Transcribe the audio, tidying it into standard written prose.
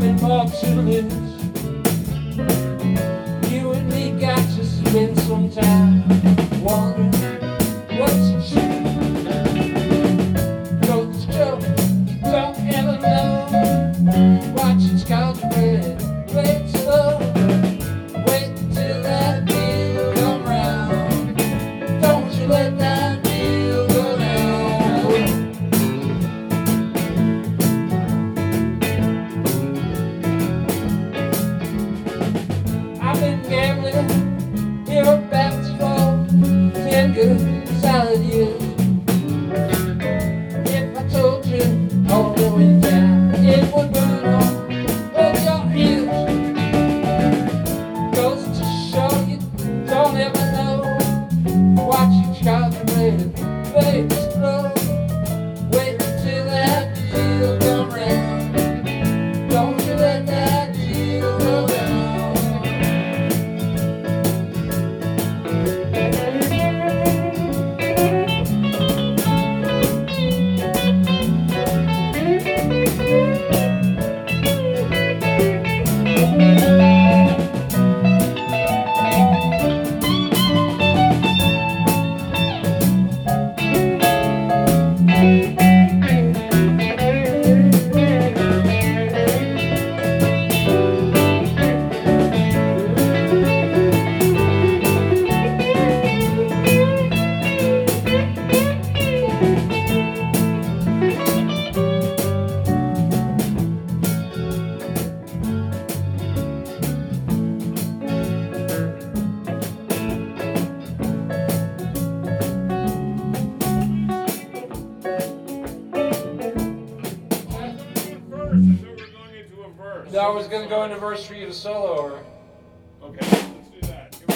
nothing more to lose. You and me got to spend some time wondering what to choose. Go to joke, you don't ever know. Watch it scout the red, play it slow. Wait till that deal come round. Don't you let that deal go down. I've been gambling here at Baptist for 10 good solid years. If I told you all the way down, it would burn on both your ears. Goes to show you don't ever know. Watch each card red, baby, slow. Wait till that deal come round. Don't you let that deal go down. I thought we were going into a verse. No, I was going to go into verse for you to solo, or